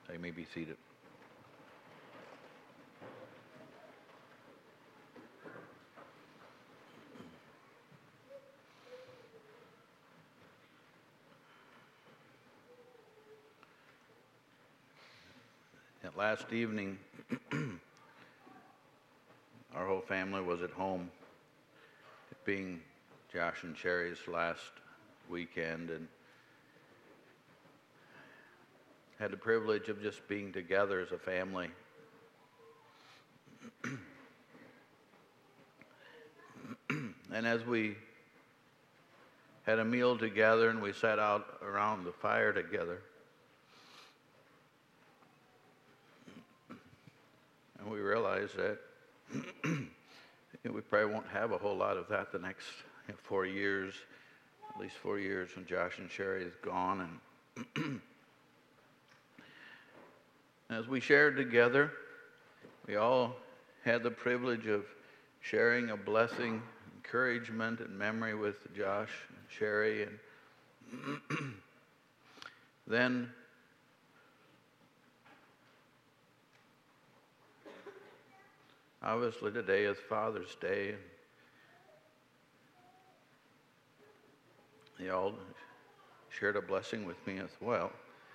You may be seated. Last evening, our whole family was at home, it being Josh and Sherry's last weekend, and had the privilege of just being together as a family. And as we had a meal together and we sat out around the fire together, and we realized that we probably won't have a whole lot of that the next 4 years, at least 4 years when Josh and Sherry is gone. And as we shared together, we all had the privilege of sharing a blessing, encouragement, and memory with Josh and Sherry. And then obviously today is Father's Day, and they all shared a blessing with me as well.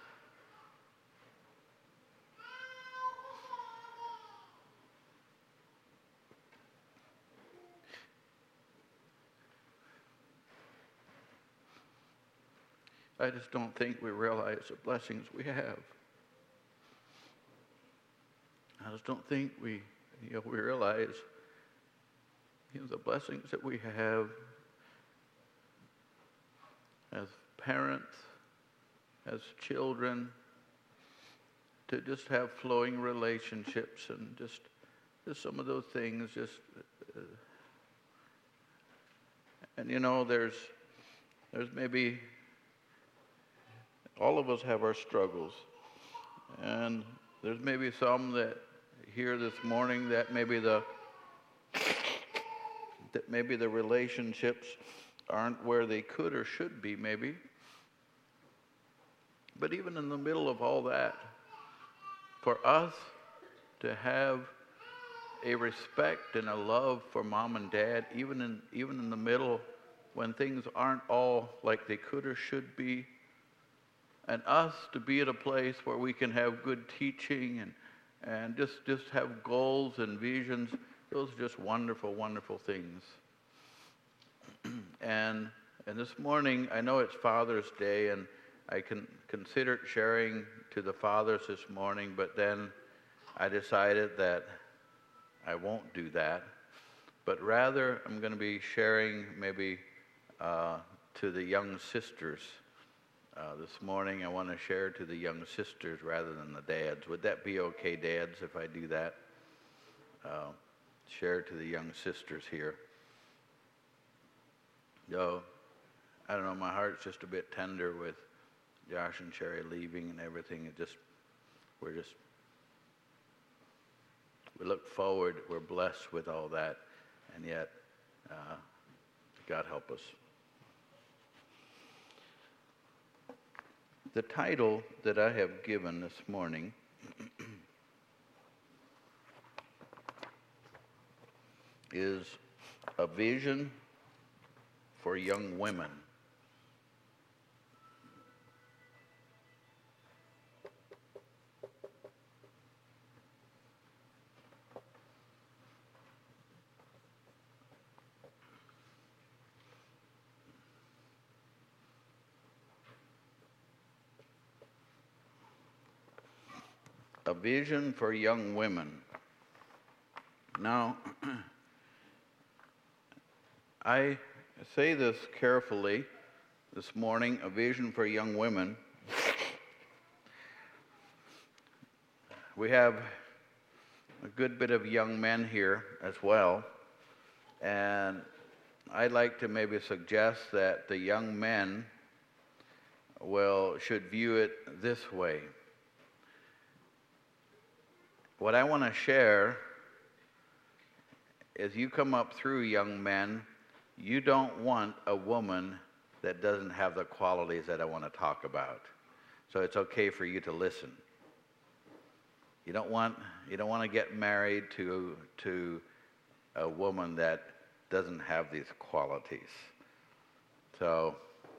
I just don't think we realize the blessings we have. I just don't think we realize the blessings that we have as parents, as children, to just have flowing relationships and just some of those things. And there's maybe all of us have our struggles, and there's maybe some that here this morning that maybe the relationships aren't where they could or should be, maybe. But even in the middle of all that, for us to have a respect and a love for mom and dad, even in the middle when things aren't all like they could or should be, and us to be at a place where we can have good teaching and just have goals and visions, those are just wonderful, wonderful things. And this morning, I know it's Father's Day, and I considered sharing to the fathers this morning, but then I decided that I won't do that. But rather, I'm going to be sharing maybe to the young sisters. This morning, I want to share to the young sisters rather than the dads. Would that be okay, dads, if I do that? Share to the young sisters here. Though, I don't know, my heart's just a bit tender with Josh and Sherry leaving and everything. We look forward, we're blessed with all that, and yet, God help us. The title that I have given this morning is A Vision for Young Women. A Vision for Young Women. Now, I say this carefully this morning, a vision for young women. We have a good bit of young men here as well, and I'd like to maybe suggest that the young men should view it this way. What I want to share is you come up through young men, you don't want a woman that doesn't have the qualities that I want to talk about. So it's okay for you to listen. You don't want to get married to a woman that doesn't have these qualities. So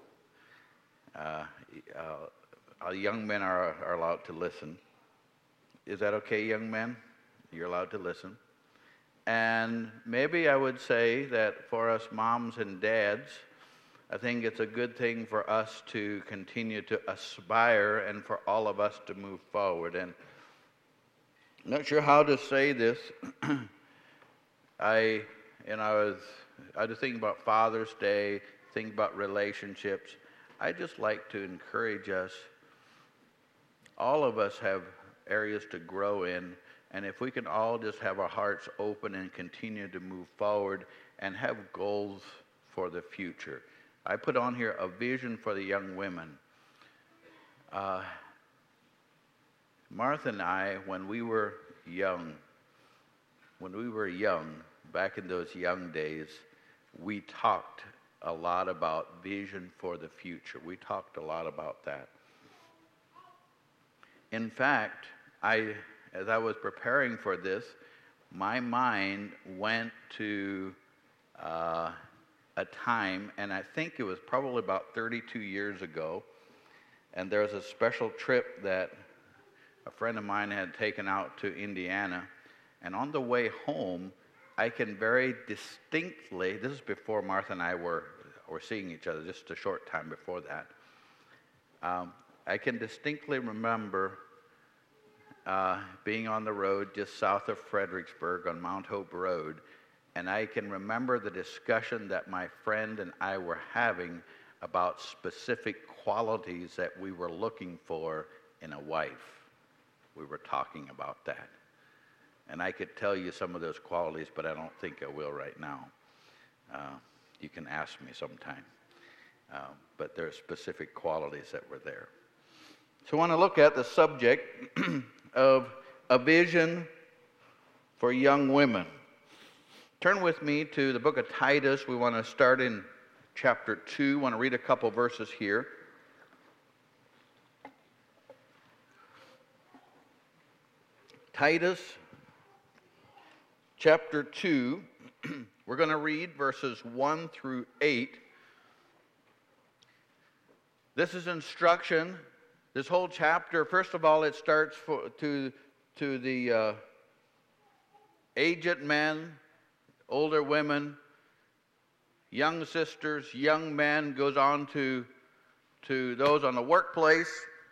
young men are allowed to listen. Is that okay, young men? You're allowed to listen. And maybe I would say that for us moms and dads, I think it's a good thing for us to continue to aspire and for all of us to move forward. And I'm not sure how to say this. I was thinking about Father's Day, thinking about relationships. I just like to encourage us. All of us have areas to grow in, and if we can all just have our hearts open and continue to move forward and have goals for the future. I put on here a vision for the young women. Martha and I, when we were young, back in those young days, we talked a lot about vision for the future. We talked a lot about that. In fact, as I was preparing for this, my mind went to a time, and I think it was probably about 32 years ago, and there was a special trip that a friend of mine had taken out to Indiana, and on the way home, I can very distinctly, this is before Martha and I were seeing each other, just a short time before that, I can distinctly remember being on the road just south of Fredericksburg on Mount Hope Road, and I can remember the discussion that my friend and I were having about specific qualities that we were looking for in a wife. We were talking about that. And I could tell you some of those qualities, but I don't think I will right now. You can ask me sometime. But there are specific qualities that were there. So I want to look at the subject of a vision for young women. Turn with me to the book of Titus. We want to start in chapter 2. I want to read a couple verses here. Titus chapter 2. We're going to read verses 1 through 8. This is instruction. This whole chapter, first of all, it starts to the aged men, older women, young sisters, young men, goes on to those on the workplace,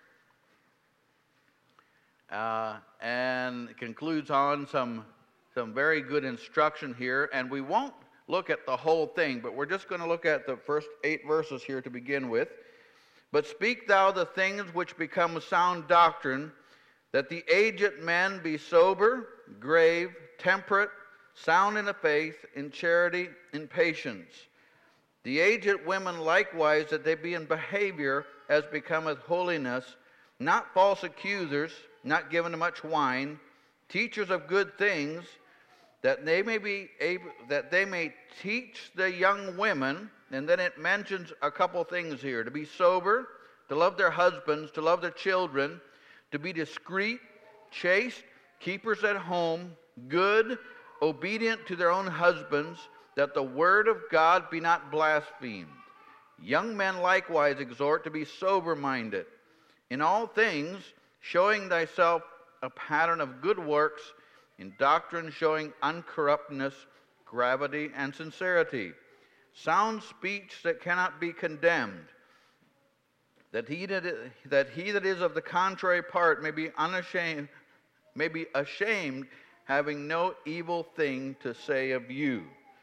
and concludes on some very good instruction here. And we won't look at the whole thing, but we're just going to look at the first 8 verses here to begin with. But speak thou the things which become sound doctrine, that the aged men be sober, grave, temperate, sound in the faith, in charity, in patience. The aged women likewise, that they be in behavior as becometh holiness, not false accusers, not given to much wine, teachers of good things, that they may teach the young women. And then it mentions a couple things here: to be sober, to love their husbands, to love their children, to be discreet, chaste, keepers at home, good, obedient to their own husbands, that the word of God be not blasphemed. Young men likewise exhort to be sober-minded, in all things showing thyself a pattern of good works, in doctrine showing uncorruptness, gravity, and sincerity. Sound speech that cannot be condemned, that he that is of the contrary part may be ashamed, having no evil thing to say of you.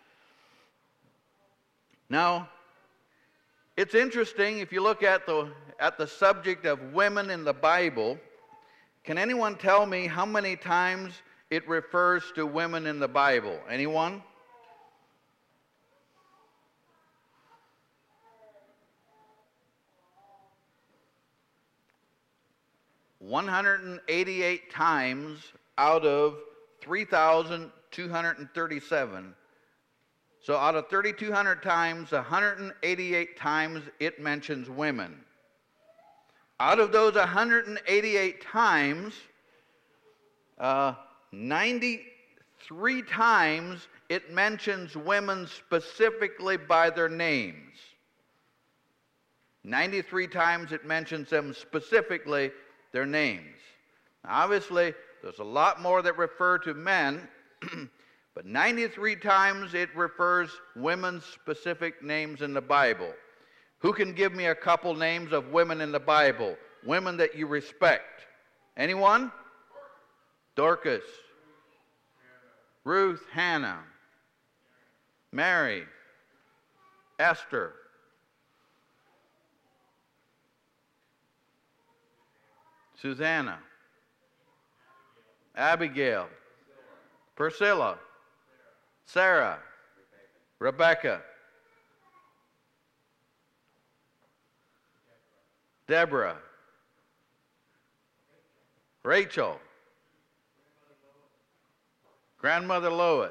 Now, it's interesting if you look at the subject of women in the Bible. Can anyone tell me how many times it refers to women in the Bible? Anyone? 188 times out of 3,237. So out of 3,200 times, 188 times it mentions women. Out of those 188 times, 93 times it mentions women specifically by their names. 93 times it mentions them specifically, their names. Now, obviously, there's a lot more that refer to men, but 93 times it refers women's specific names in the Bible. Who can give me a couple names of women in the Bible? Women that you respect. Anyone? Dorcas. Ruth, Hannah. Mary. Esther. Susanna. Abigail. Priscilla. Sarah. Rebecca. Deborah. Rachel. Grandmother Lois.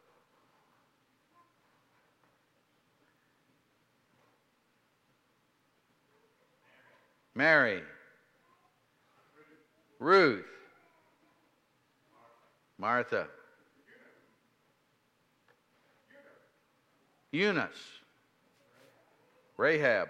Mary. Ruth. Martha. Eunice. Rahab.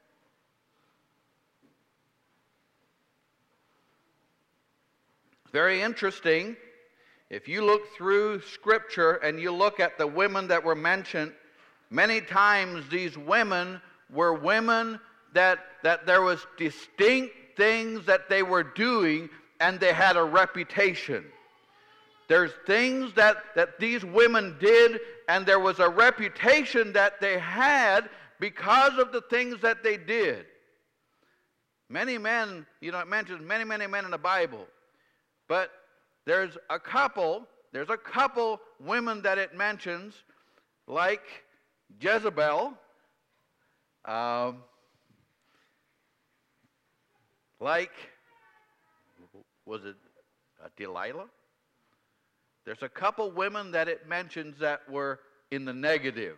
Very interesting. If you look through Scripture and you look at the women that were mentioned, many times these women were women that there was distinct things that they were doing and they had a reputation. There's things that these women did and there was a reputation that they had because of the things that they did. Many men, it mentions many men in the Bible. But there's a couple women that it mentions, like Jezebel, like, was it Delilah? There's a couple women that it mentions that were in the negative.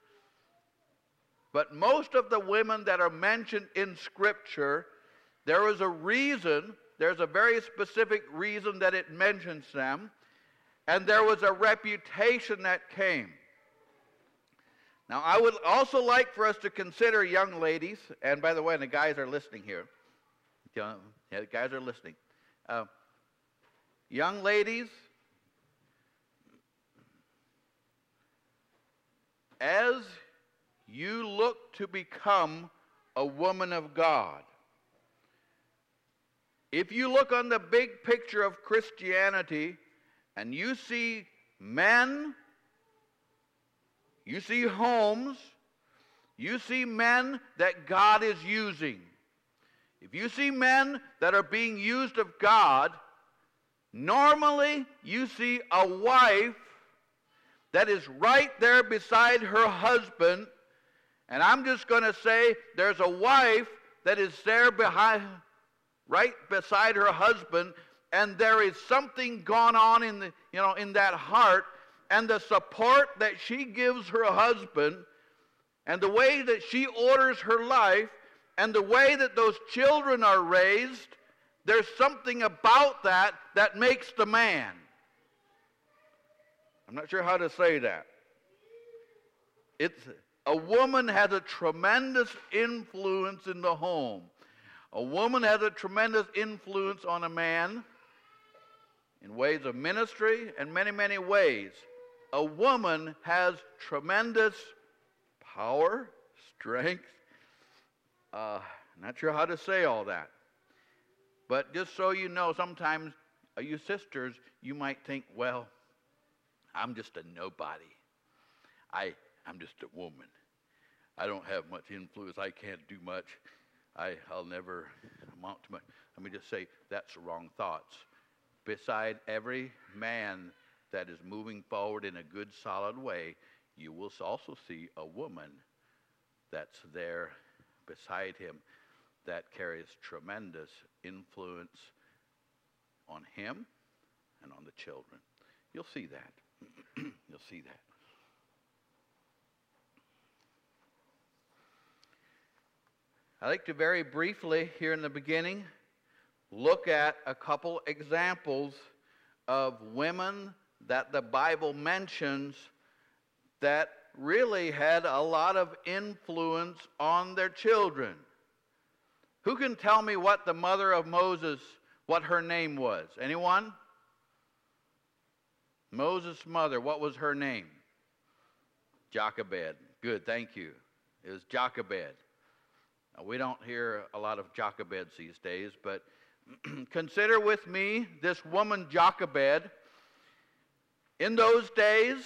But most of the women that are mentioned in Scripture, there was a reason. There's a very specific reason that it mentions them, and there was a reputation that came. Now, I would also like for us to consider young ladies, and by the way, the guys are listening here. Yeah, the guys are listening. Young ladies, as you look to become a woman of God, if you look on the big picture of Christianity and you see men, you see homes, you see men that God is using. If you see men that are being used of God, normally you see a wife that is right there beside her husband, and I'm just going to say there's a wife that is there right beside her husband, and there is something gone on in that heart, and the support that she gives her husband, and the way that she orders her life, and the way that those children are raised, there's something about that makes the man. I'm not sure how to say that. A woman has a tremendous influence in the home. A woman has a tremendous influence on a man in ways of ministry and many, many ways. A woman has tremendous power, strength. Not sure how to say all that. But just so you know, sometimes you sisters, you might think, well, I'm just a nobody. I'm just a woman. I don't have much influence. I can't do much. I'll never amount to much. Let me just say, that's the wrong thoughts. Beside every man that is moving forward in a good, solid way, you will also see a woman that's there beside him that carries tremendous influence on him and on the children. You'll see that. You'll see that. I'd like to very briefly, here in the beginning, look at a couple examples of women that the Bible mentions that really had a lot of influence on their children. Who can tell me what the mother of Moses, what her name was? Anyone? Moses' mother, what was her name? Jochebed. Good, thank you. It was Jochebed. Now, we don't hear a lot of Jochebeds these days, but consider with me this woman Jochebed. In those days,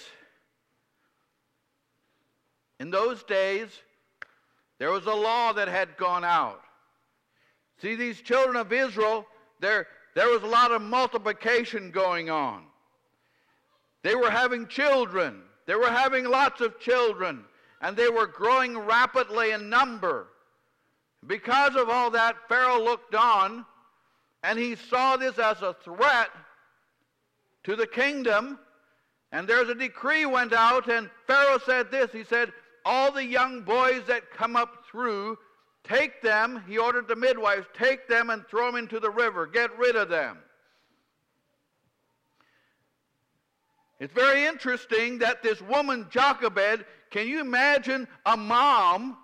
there was a law that had gone out. See, these children of Israel, there was a lot of multiplication going on. They were having children. They were having lots of children, and they were growing rapidly in number. Because of all that, Pharaoh looked on, and he saw this as a threat to the kingdom, and there's a decree went out, and Pharaoh said this, he said, all the young boys that come up through, take them, he ordered the midwives, take them and throw them into the river, get rid of them. It's very interesting that this woman Jochebed, can you imagine a mom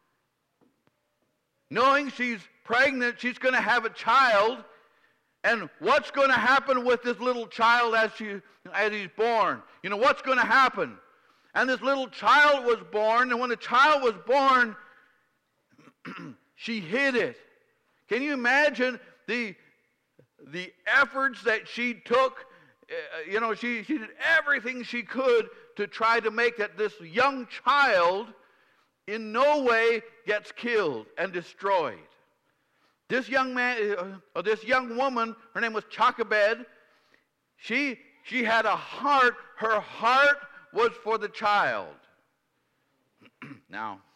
knowing she's pregnant, she's going to have a child, and what's going to happen with this little child as he's born? You know, what's going to happen? And this little child was born, and when the child was born, she hid it. Can you imagine the efforts that she took? She did everything she could to try to make that this young child in no way gets killed and destroyed. This young woman, her name was Jochebed. She had a heart. Her heart was for the child. Now,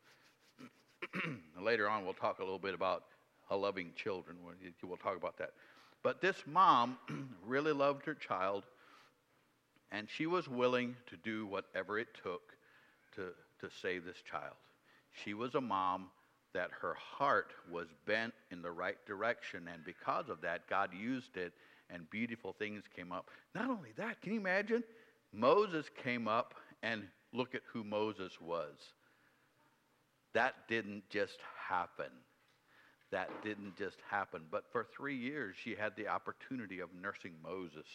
later on we'll talk a little bit about loving children. We'll talk about that. But this mom really loved her child, and she was willing to do whatever it took to save this child. She was a mom that her heart was bent in the right direction, and because of that, God used it, and beautiful things came up. Not only that, can you imagine? Moses came up, and look at who Moses was. That didn't just happen. That didn't just happen. But for 3 years, she had the opportunity of nursing Moses.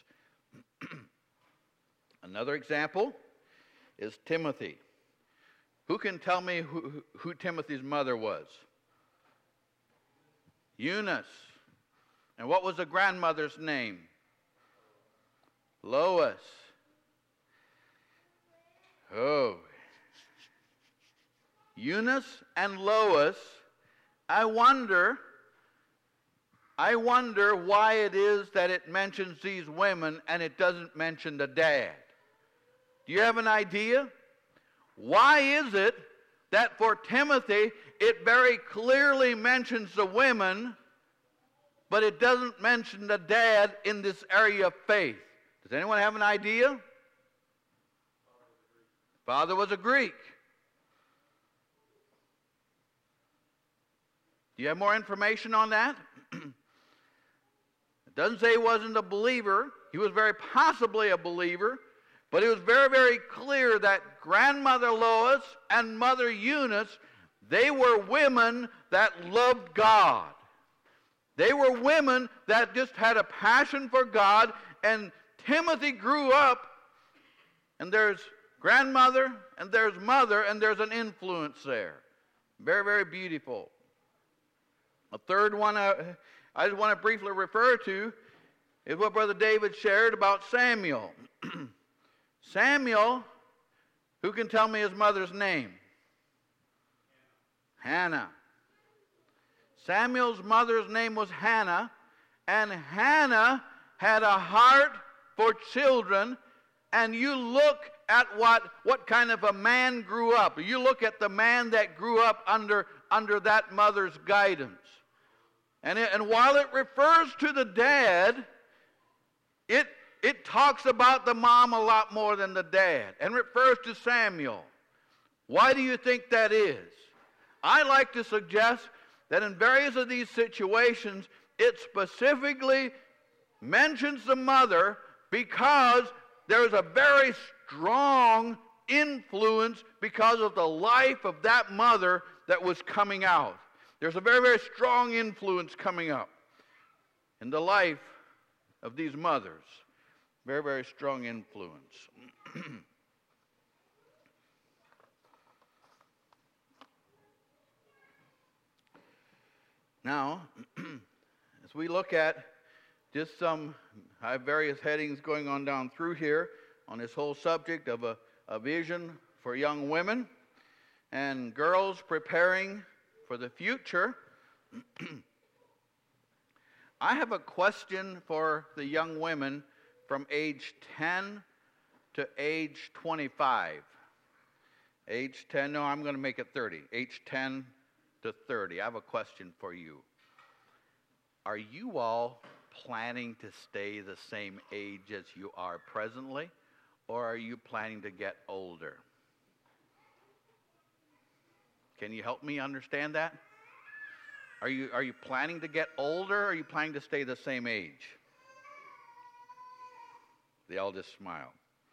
Another example is Timothy. Who can tell me who Timothy's mother was? Eunice. And what was the grandmother's name? Lois. Oh. Eunice and Lois. I wonder why it is that it mentions these women and it doesn't mention the dad. Do you have an idea? Why is it that for Timothy it very clearly mentions the women, but it doesn't mention the dad in this area of faith? Does anyone have an idea? Father was a Greek. Do you have more information on that? It doesn't say he wasn't a believer. He was very possibly a believer. But it was very, very clear that grandmother Lois and mother Eunice, they were women that loved God. They were women that just had a passion for God. And Timothy grew up, and there's grandmother, and there's mother, and there's an influence there. Very, very beautiful. A third one I just want to briefly refer to is what Brother David shared about Samuel. Samuel, who can tell me his mother's name? Hannah. Samuel's mother's name was Hannah, and Hannah had a heart for children, and you look at what kind of a man grew up. You look at the man that grew up under that mother's guidance. And while it refers to the dad, it talks about the mom a lot more than the dad, and refers to Samuel. Why do you think that is? I like to suggest that in various of these situations, it specifically mentions the mother, because there's a very strong influence because of the life of that mother that was coming out. There's a very, very strong influence coming up in the life of these mothers. Very, very strong influence. Now, as we look at just I have various headings going on down through here on this whole subject of a vision for young women and girls preparing for the future. I have a question for the young women from age 10 to age 25. Age 10, no, I'm going to make it 30. Age 10 to 30. I have a question for you. Are you all planning to stay the same age as you are presently, or are you planning to get older? Can you help me understand that? Are you planning to get older, or are you planning to stay the same age? They all just smile.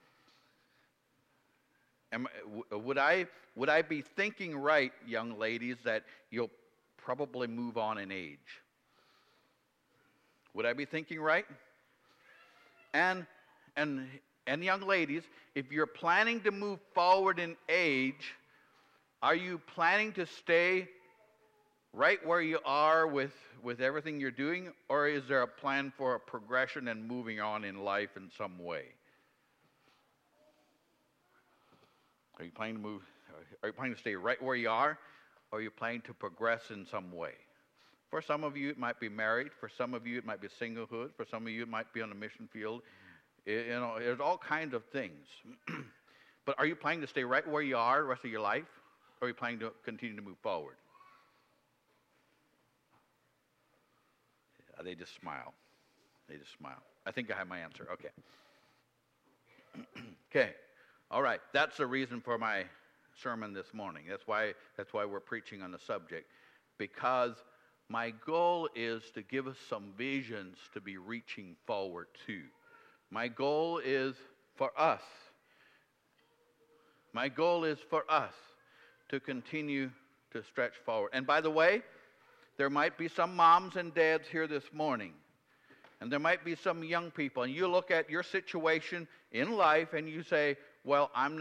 Would I be thinking right, young ladies, that you'll probably move on in age? Would I be thinking right? And young ladies, if you're planning to move forward in age, are you planning to stay right where you are with everything you're doing, or is there a plan for a progression and moving on in life in some way? Are you planning to stay right where you are, or are you planning to progress in some way? For some of you, it might be married. For some of you, it might be singlehood. For some of you, it might be on the mission field. There's all kinds of things. But are you planning to stay right where you are the rest of your life, or are you planning to continue to move forward? They just smile. They just smile. I think I have my answer. Okay. Okay. All right. That's the reason for my sermon this morning. That's why we're preaching on the subject, because my goal is to give us some visions to be reaching forward to. My goal is for us. My goal is for us to continue to stretch forward. And by the way, there might be some moms and dads here this morning, and there might be some young people, and you look at your situation in life and you say, well, I'm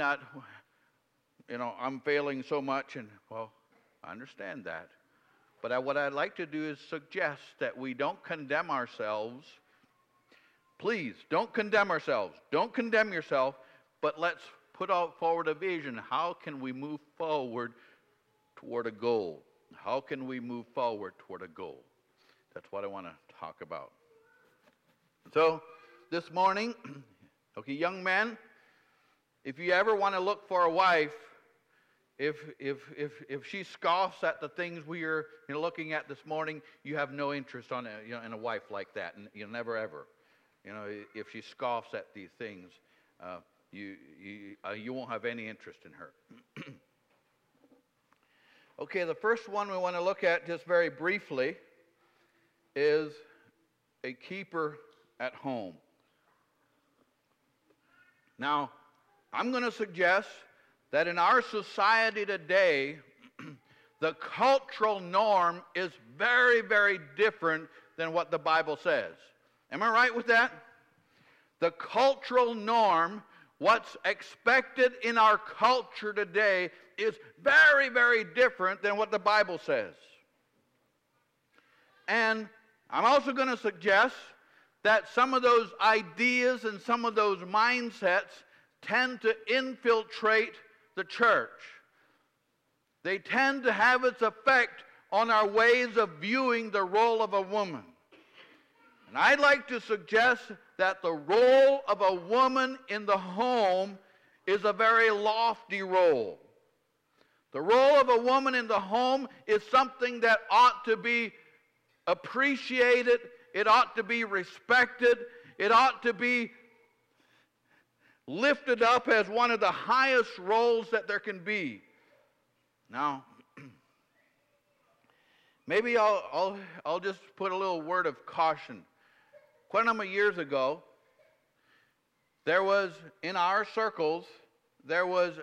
failing so much, and well, I understand that. But what I'd like to do is suggest that we don't condemn ourselves. Please, don't condemn ourselves. Don't condemn yourself, but let's put forward a vision. How can we move forward toward a goal? How can we move forward toward a goal? That's what I want to talk about. So, this morning, okay, young men, if you ever want to look for a wife, if she scoffs at the things we are looking at this morning, you have no interest in a wife like that, and you'll never ever. If she scoffs at these things, you won't have any interest in her. Okay, the first one we want to look at just very briefly is a keeper at home. Now, I'm going to suggest that in our society today, the cultural norm is very, very different than what the Bible says. Am I right with that? The cultural norm, what's expected in our culture today, is very, very different than what the Bible says. And I'm also going to suggest that some of those ideas and some of those mindsets tend to infiltrate the church. They tend to have its effect on our ways of viewing the role of a woman. And I'd like to suggest that the role of a woman in the home is a very lofty role. The role of a woman in the home is something that ought to be appreciated. It ought to be respected. It ought to be lifted up as one of the highest roles that there can be. Now, maybe I'll just put a little word of caution. Quite a number of years ago, There was, in our circles, there was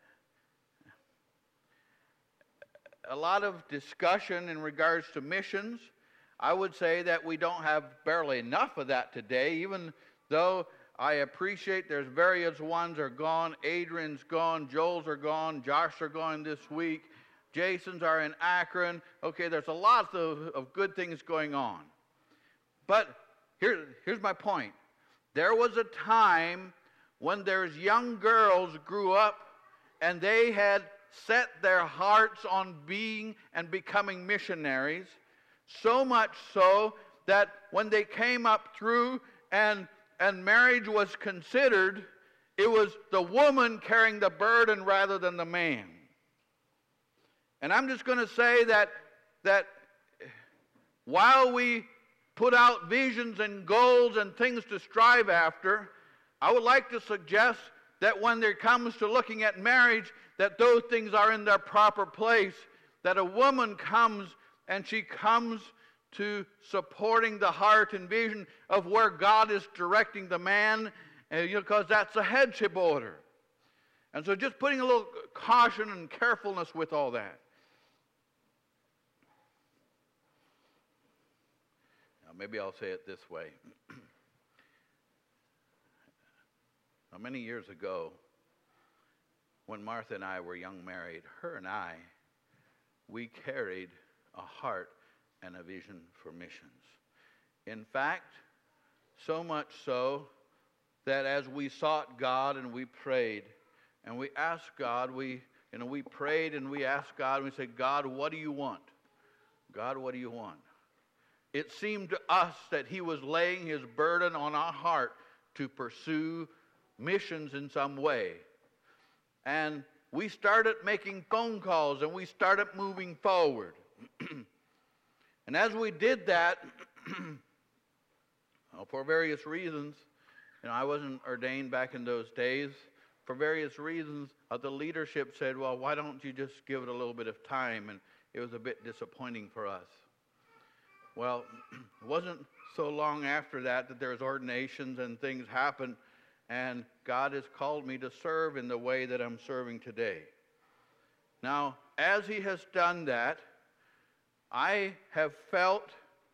a lot of discussion in regards to missions. I would say that we don't have barely enough of that today, even though I appreciate there's various ones are gone. Adrian's gone, Joel's are gone, Josh are gone this week, Jason's are in Akron. Okay, there's a lot of good things going on. But here's my point. There was a time when there's young girls grew up and they had set their hearts on being and becoming missionaries, so much so that when they came up through and marriage was considered, it was the woman carrying the burden rather than the man. And I'm just going to say that while we put out visions and goals and things to strive after, I would like to suggest that when it comes to looking at marriage, that those things are in their proper place, that a woman comes and she comes to supporting the heart and vision of where God is directing the man, because that's a headship order. And so just putting a little caution and carefulness with all that. Now, maybe I'll say it this way. Now, many years ago, when Martha and I were young married, her and I, we carried a heart and a vision for missions. In fact, so much so that as we sought God and we prayed and we asked God, we prayed and we asked God and we said, God, what do you want? God, what do you want? It seemed to us that He was laying His burden on our heart to pursue missions in some way. And we started making phone calls and we started moving forward. And as we did that, for various reasons, I wasn't ordained back in those days. For various reasons, the leadership said, well, why don't you just give it a little bit of time? And it was a bit disappointing for us. Well, it wasn't so long after that there was ordinations and things happened, and God has called me to serve in the way that I'm serving today. Now, as He has done that, I have felt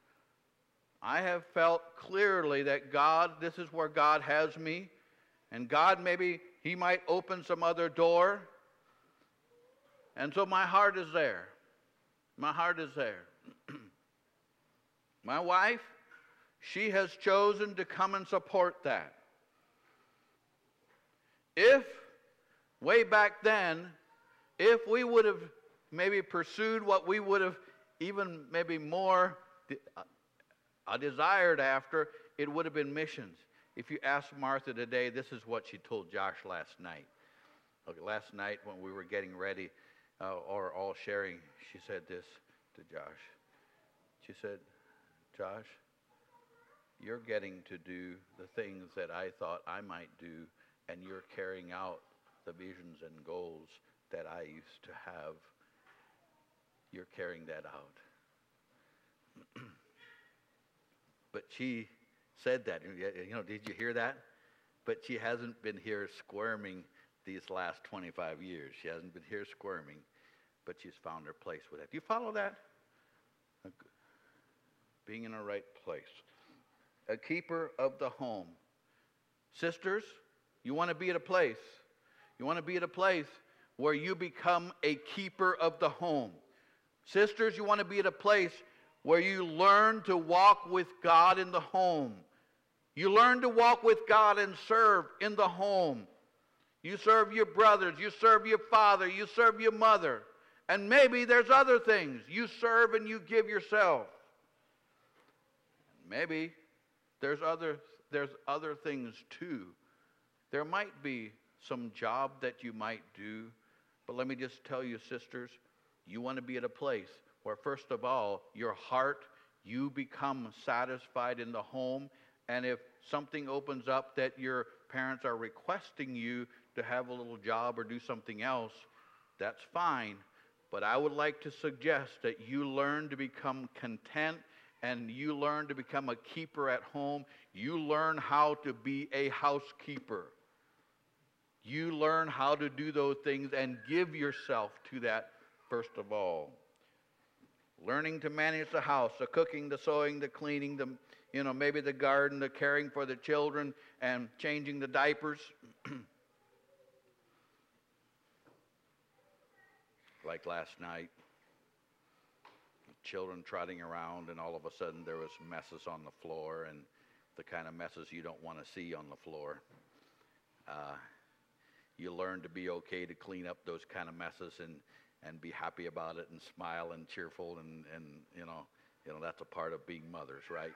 clearly that God, this is where God has me, and God maybe He might open some other door. And so my heart is there. My heart is there. My wife, she has chosen to come and support that. If, way back then, if we would have maybe pursued what we would have even maybe more desired after, it would have been missions. If you ask Martha today, this is what she told Josh last night. Okay, last night when we were getting ready, or all sharing, she said this to Josh. She said, Josh, you're getting to do the things that I thought I might do, and you're carrying out the visions and goals that I used to have. You're carrying that out. But she said that. Did you hear that? But she hasn't been here squirming these last 25 years. She hasn't been here squirming, but she's found her place with that. Do you follow that? Being in the right place. A keeper of the home. Sisters, you want to be at a place. You want to be at a place where you become a keeper of the home. Sisters, you want to be at a place where you learn to walk with God in the home. You learn to walk with God and serve in the home. You serve your brothers, you serve your father, you serve your mother. And maybe there's other things. You serve and you give yourself. Maybe there's other things too. There might be some job that you might do, but let me just tell you, sisters, you want to be at a place where, first of all, your heart, you become satisfied in the home, and if something opens up that your parents are requesting you to have a little job or do something else, that's fine. But I would like to suggest that you learn to become content and you learn to become a keeper at home, you learn how to be a housekeeper. You learn how to do those things and give yourself to that first of all. Learning to manage the house, the cooking, the sewing, the cleaning, maybe the garden, the caring for the children, and changing the diapers. Like last night, children trotting around, and all of a sudden there was messes on the floor, and the kind of messes you don't want to see on the floor. You learn to be okay to clean up those kind of messes and be happy about it and smile and cheerful, and that's a part of being mothers, right?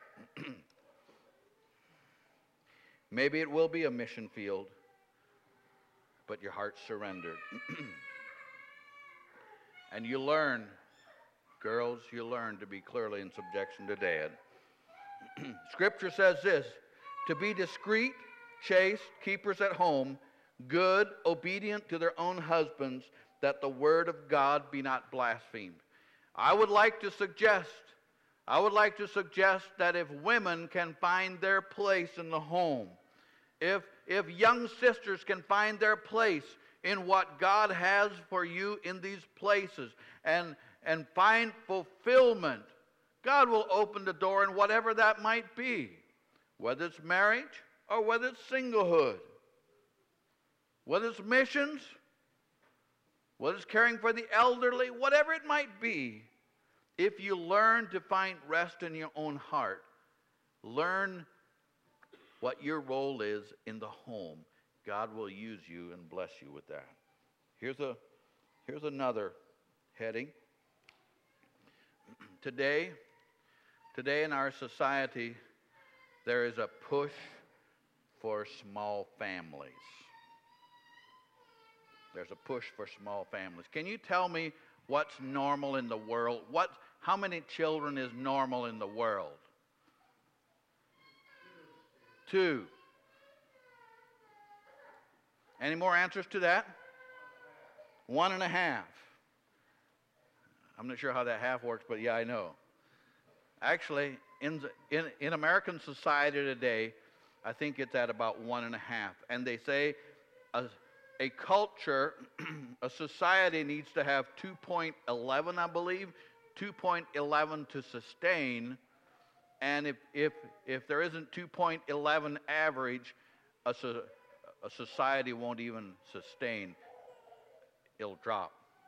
Maybe it will be a mission field, but your heart's surrendered. And you learn, girls, you learn to be clearly in subjection to dad. Scripture says this: to be discreet, chaste, keepers at home, good, obedient to their own husbands, that the word of God be not blasphemed. I would like to suggest that if women can find their place in the home, if young sisters can find their place in what God has for you in these places and find fulfillment, God will open the door in whatever that might be, whether it's marriage or whether it's singlehood, whether it's missions, whether it's caring for the elderly, whatever it might be. If you learn to find rest in your own heart, learn what your role is in the home, God will use you and bless you with that. Here's another heading. Today in our society, there is a push for small families. There's a push for small families. Can you tell me what's normal in the world? How many children is normal in the world? 2. Any more answers to that? 1.5. I'm not sure how that half works, but yeah, I know. Actually, in American society today, I think it's at about 1.5. And they say a culture, a society needs to have 2.11, I believe, 2.11 to sustain. And if there isn't 2.11 average, a society won't even sustain. It'll drop.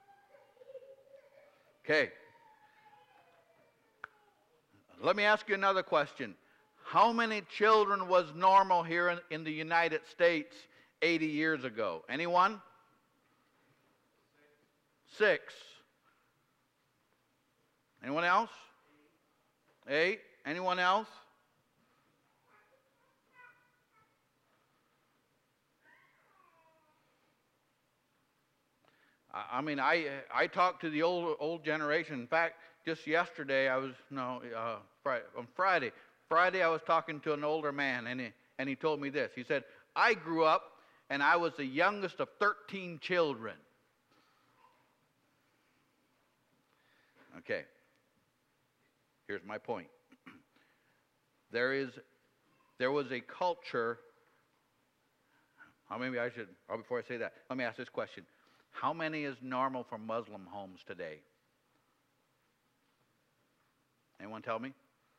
Okay. Let me ask you another question. How many children was normal here in the United States 80 years ago? Anyone? 6. Anyone else? 8. Anyone else? I mean, I talked to the old generation. In fact, just yesterday on Friday I was talking to an older man, and he told me this. He said, I grew up and I was the youngest of 13 children. Okay. Here's my point. There was a culture. Before I say that, let me ask this question. How many is normal for Muslim homes today? Anyone tell me?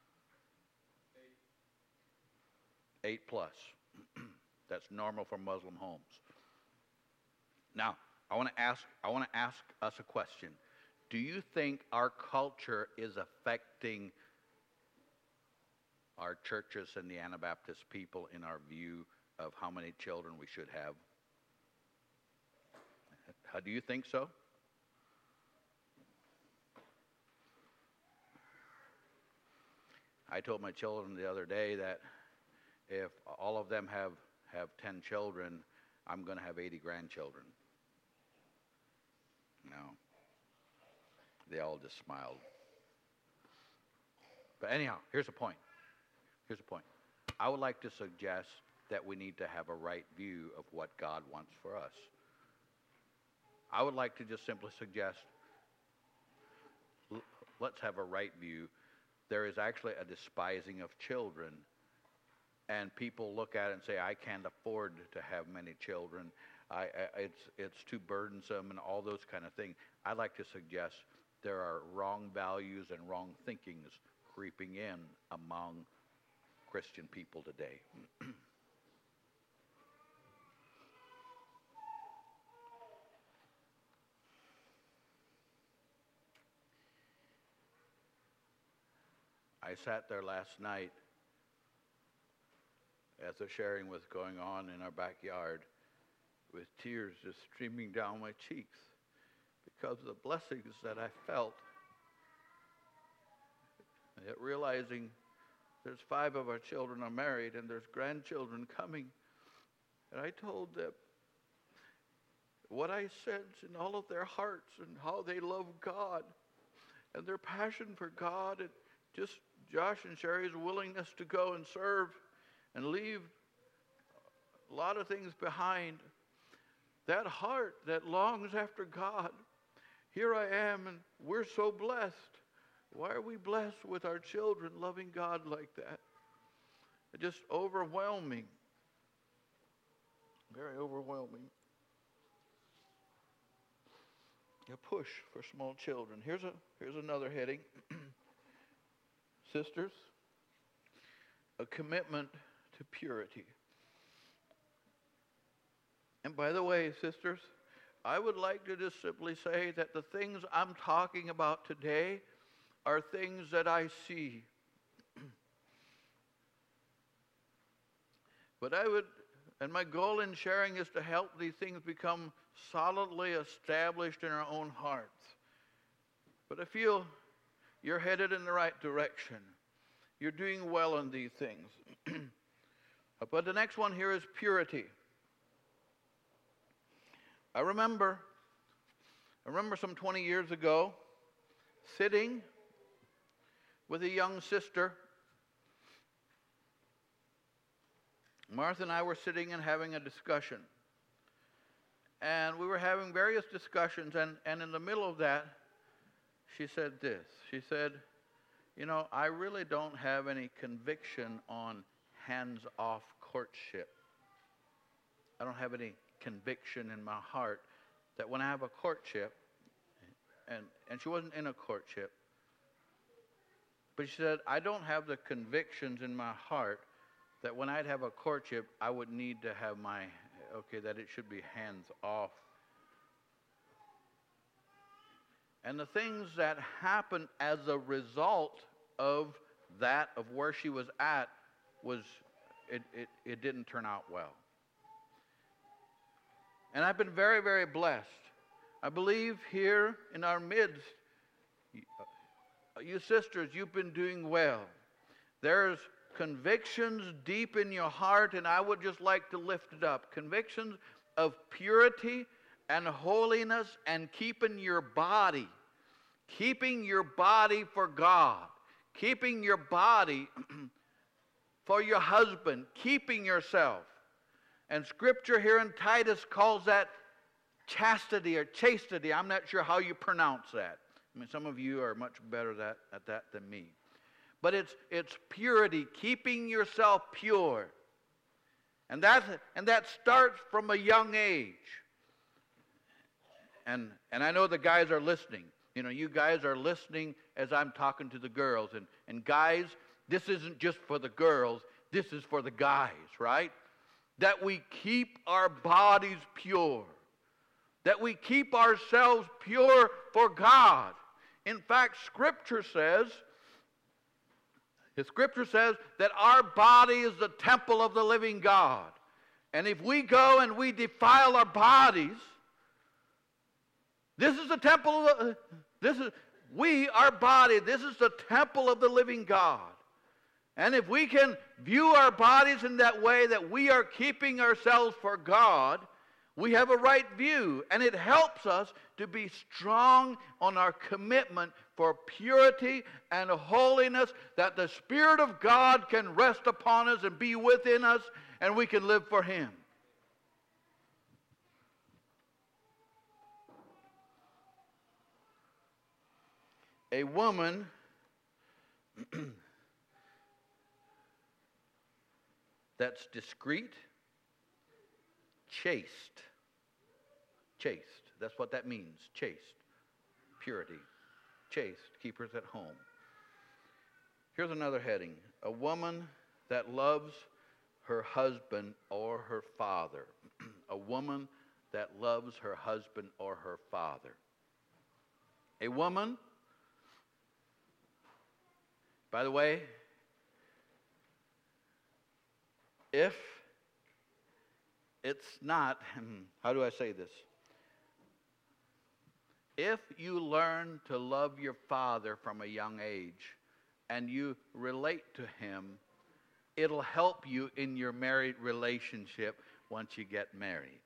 8 plus. That's normal for Muslim homes. Now, I want to ask us a question. Do you think our culture is affecting our churches and the Anabaptist people in our view of how many children we should have? Do you think so? I told my children the other day that if all of them have 10 children, I'm going to have 80 grandchildren. No. They all just smiled. But anyhow, here's the point. I would like to suggest that we need to have a right view of what God wants for us. I would like to just simply suggest, let's have a right view there is actually a despising of children. And people look at it and say, I can't afford to have many children. It's too burdensome and all those kind of things. I'd like to suggest there are wrong values and wrong thinkings creeping in among Christian people today. I sat there last night as the sharing was going on in our backyard with tears just streaming down my cheeks because of the blessings that I felt. And yet realizing there's 5 of our children are married and there's grandchildren coming. And I told them what I sense in all of their hearts and how they love God and their passion for God, and just Josh and Sherry's willingness to go and serve and leave a lot of things behind. That heart that longs after God. Here I am, and we're so blessed. Why are we blessed with our children loving God like that? It's just overwhelming. Very overwhelming. A push for small children. Here's another heading. Sisters, a commitment to purity. And by the way, sisters, I would like to just simply say that the things I'm talking about today are things that I see. But and my goal in sharing is to help these things become solidly established in our own hearts. But I feel you're headed in the right direction. You're doing well in these things. But the next one here is purity. I remember some 20 years ago sitting with a young sister. Martha and I were sitting and having a discussion. And we were having various discussions, and in the middle of that, she said this. She said, you know, I really don't have any conviction on hands-off courtship. I don't have any conviction in my heart that when I have a courtship, and she wasn't in a courtship, but she said, I don't have the convictions in my heart that when I'd have a courtship, I would need to have that it should be hands-off. And the things that happened as a result of that, of where she was at, it didn't turn out well. And I've been very, very blessed. I believe here in our midst, you sisters, you've been doing well. There's convictions deep in your heart, and I would just like to lift it up. Convictions of purity and holiness and keeping your body for God, keeping your body for your husband, keeping yourself. And Scripture here in Titus calls that chastity or chastity. I'm not sure how you pronounce that. I mean, some of you are much better at that than me. But it's purity, keeping yourself pure. And that starts from a young age. And I know the guys are listening. You know, you guys are listening as I'm talking to the girls. And guys, this isn't just for the girls. This is for the guys, right? That we keep our bodies pure. That we keep ourselves pure for God. In fact, Scripture says that our body is the temple of the living God. And if we go and we defile our bodies, this is the temple of this is the temple of the living God. And if we can view our bodies in that way, that we are keeping ourselves for God, we have a right view. And it helps us to be strong on our commitment for purity and holiness, that the Spirit of God can rest upon us and be within us, and we can live for Him. A woman that's discreet, chaste. Chaste. That's what that means. Chaste. Purity. Chaste. Keepers at home. Here's another heading. A woman that loves her husband or her father. A woman that loves her husband or her father. A woman, by the way, if it's not, how do I say this? If you learn to love your father from a young age and you relate to him, it'll help you in your married relationship once you get married.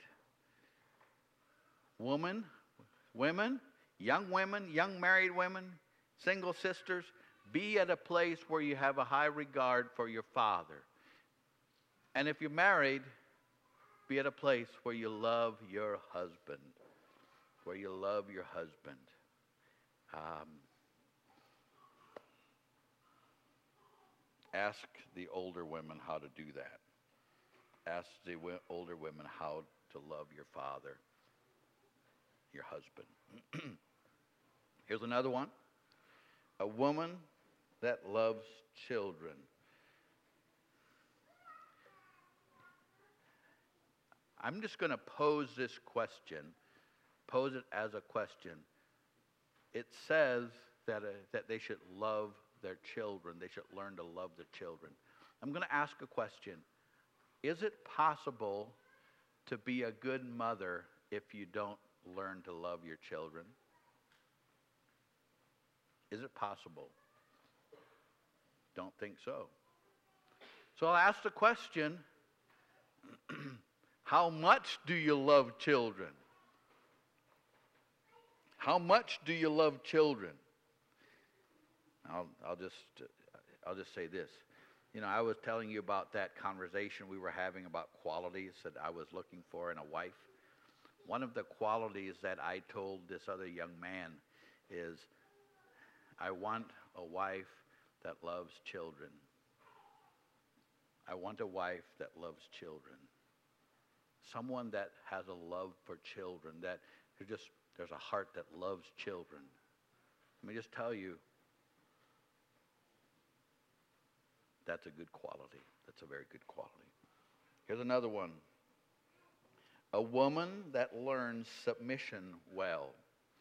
Women, young married women, single sisters, be at a place where you have a high regard for your father. And if you're married, be at a place where you love your husband. Where you love your husband. Ask the older women how to do that. Ask the older women how to love your father, your husband. Here's another one. A woman that loves children. I'm just going to pose this question. Pose it as a question. It says that they should love their children. They should learn to love their children. I'm going to ask a question. Is it possible to be a good mother if you don't learn to love your children? Is it possible? Don't think so. So I'll ask the question, how much do you love children? How much do you love children? I'll just say this. You know, I was telling you about that conversation we were having about qualities that I was looking for in a wife. One of the qualities that I told this other young man is, I want a wife that loves children. I want a wife that loves children. Someone that has a love for children, that there's a heart that loves children. Let me just tell you, that's a good quality. That's a very good quality. Here's another one. A woman that learns submission well.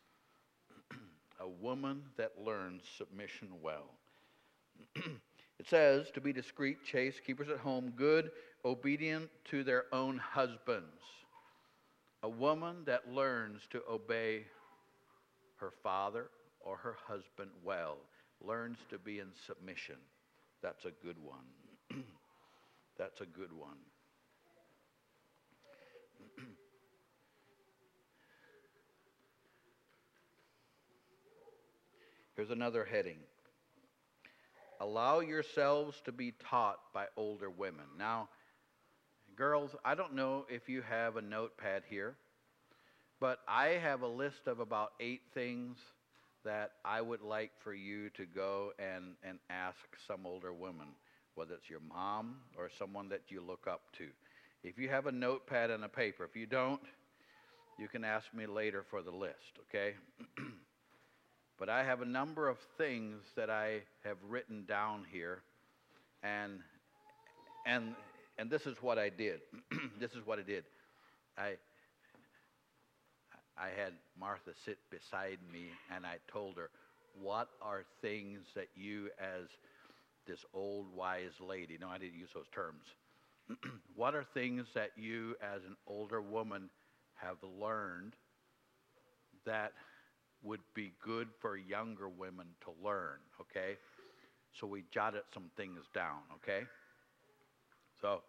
A woman that learns submission well. It says to be discreet, chaste, keepers at home, good, obedient to their own husbands. A woman that learns to obey her father or her husband well, learns to be in submission. That's a good one. That's a good one. Here's another heading. Allow yourselves to be taught by older women. Now, girls, I don't know if you have a notepad here, but I have a list of about 8 things that I would like for you to go and ask some older woman, whether it's your mom or someone that you look up to. If you have a notepad and a paper, if you don't, you can ask me later for the list, okay? But I have a number of things that I have written down here, and this is what I did. This is what I did. I had Martha sit beside me, and I told her, what are things that you, as this old wise lady, no, I didn't use those terms. What are things that you, as an older woman, have learned that would be good for younger women to learn, okay? So we jotted some things down, okay? So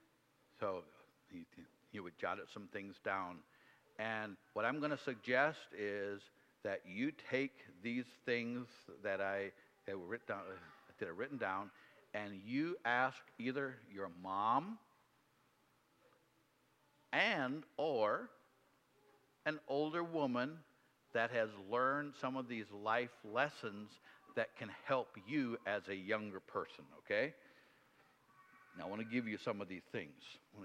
you would jotted some things down. And what I'm going to suggest is that you take these things that I have written down, and you ask either your mom and or an older woman that has learned some of these life lessons that can help you as a younger person, okay? Now, I want to give you some of these things.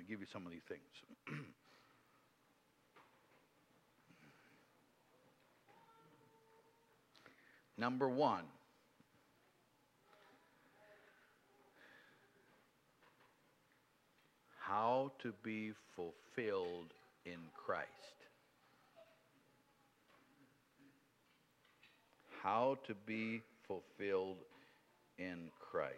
Number one, how to be fulfilled in Christ. How to be fulfilled in Christ.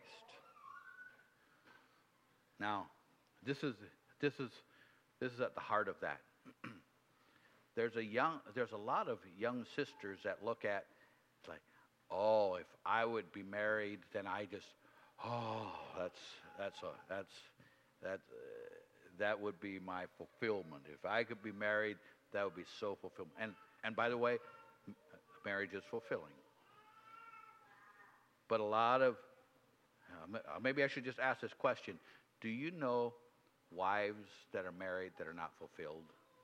Now, this is at the heart of that. There's a lot of young sisters that look at, it's like, oh, if I would be married, then that would be my fulfillment. If I could be married, that would be so fulfillment. And by the way, marriage is fulfilling. But a lot of, maybe I should just ask this question. Do you know wives that are married that are not fulfilled?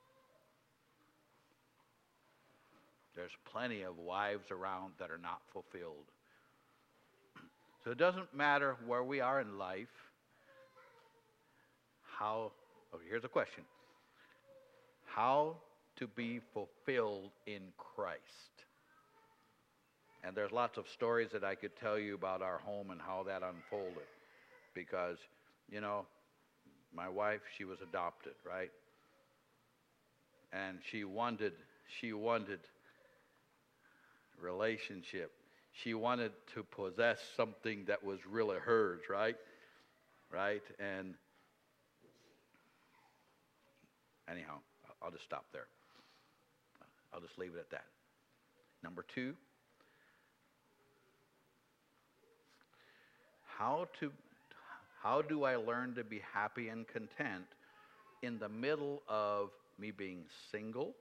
There's plenty of wives around that are not fulfilled. So it doesn't matter where we are in life. Here's a question. How to be fulfilled in Christ. And there's lots of stories that I could tell you about our home and how that unfolded. Because, my wife, she was adopted, right? And she wanted relationship. She wanted to possess something that was really hers, right? Right? And anyhow, I'll just stop there. I'll just leave it at that. Number two, how do I learn to be happy and content in the middle of me being single,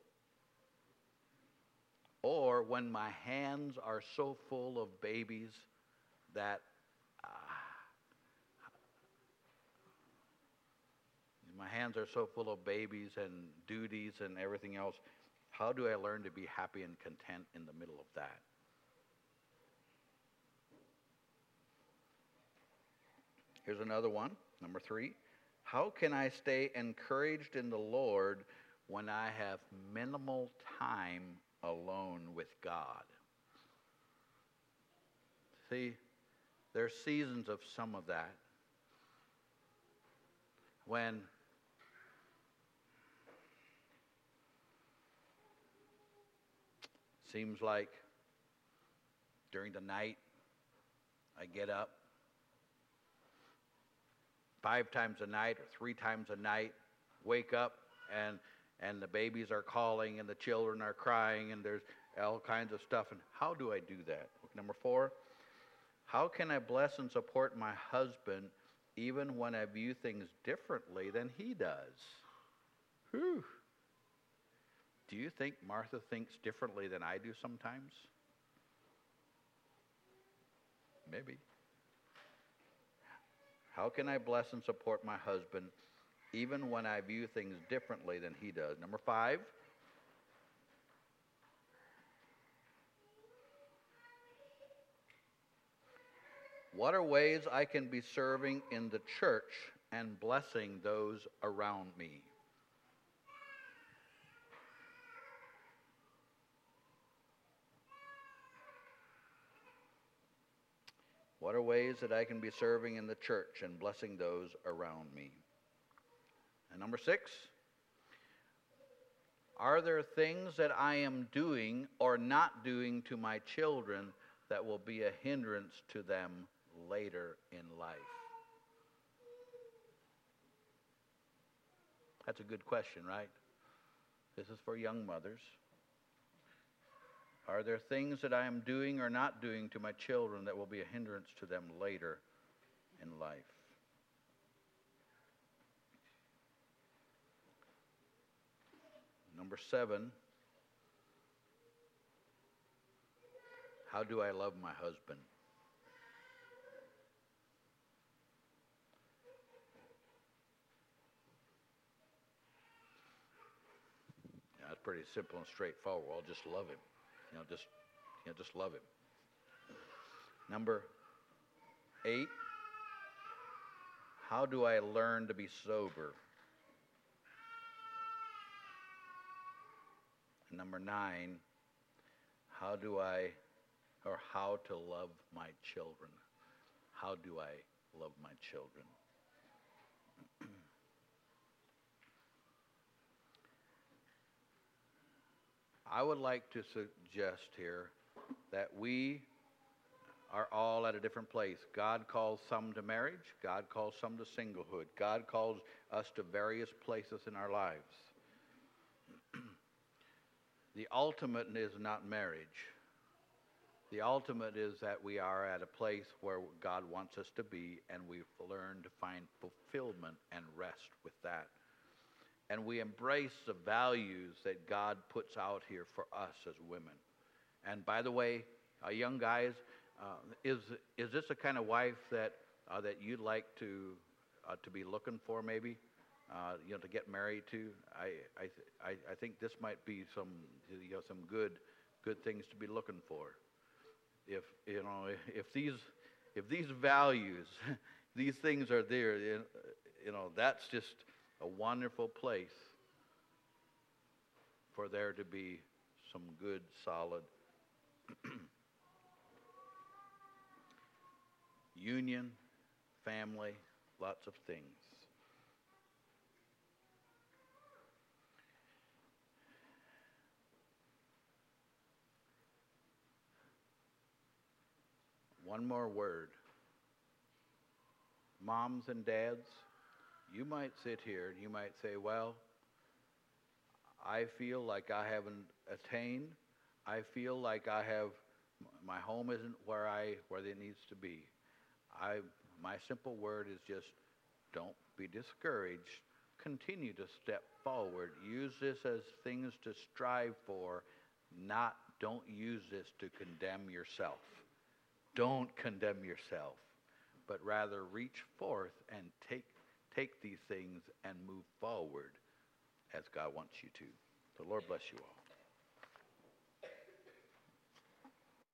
or when my hands are so full of babies that my hands are so full of babies and duties and everything else? How do I learn to be happy and content in the middle of that? Here's another one, number 3. How can I stay encouraged in the Lord when I have minimal time alone with God? See, there's seasons of some of that. When seems like during the night I get up 5 times a night or 3 times a night, wake up and the babies are calling and the children are crying and there's all kinds of stuff. And how do I do that? Number 4, how can I bless and support my husband even when I view things differently than he does? Whew. Do you think Martha thinks differently than I do sometimes? Maybe. How can I bless and support my husband even when I view things differently than he does? Number 5, what are ways I can be serving in the church and blessing those around me? What are ways that I can be serving in the church and blessing those around me? And number 6, are there things that I am doing or not doing to my children that will be a hindrance to them later in life? That's a good question, right? This is for young mothers. Are there things that I am doing or not doing to my children that will be a hindrance to them later in life? Number 7, how do I love my husband? Yeah, that's pretty simple and straightforward. I'll just love him. Just love him. Number 8, how do I learn to be sober? And number 9, how to love my children? How do I love my children? I would like to suggest here that we are all at a different place. God calls some to marriage. God calls some to singlehood. God calls us to various places in our lives. The ultimate is not marriage. The ultimate is that we are at a place where God wants us to be, and we've learned to find fulfillment and rest with that. And we embrace the values that God puts out here for us as women. And by the way, young guys, is this the kind of wife that you'd like to be looking for, maybe, to get married to? I think this might be some good things to be looking for. If these values, these things are there, that's just a wonderful place for there to be some good, solid union, family, lots of things. One more word. Moms and dads, you might sit here and you might say, well, I feel like I haven't attained. I feel like my home isn't where it needs to be. My simple word is just don't be discouraged. Continue to step forward. Use this as things to strive for. Don't use this to condemn yourself. Don't condemn yourself, but rather reach forth and take these things and move forward as God wants you to. The Lord bless you all.